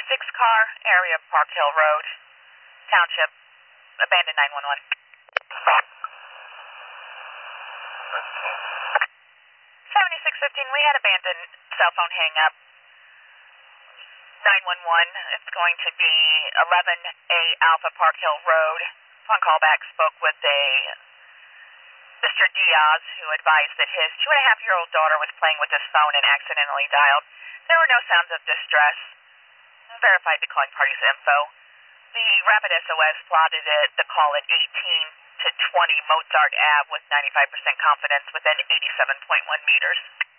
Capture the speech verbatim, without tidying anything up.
six car, area of Park Hill Road, Township, abandoned nine one one. seventy-six fifteen, we had abandoned cell phone hang up. nine one one, it's going to be eleven A Alpha Park Hill Road. Upon callback, spoke with a Mister Diaz, who advised that his two and a half year old daughter was playing with his phone and accidentally dialed. There were no sounds of distress. Verified the calling party's info. The rapid S O S plotted it, the call at eighteen to twenty Mozart Ave with ninety-five percent confidence within eighty-seven point one meters.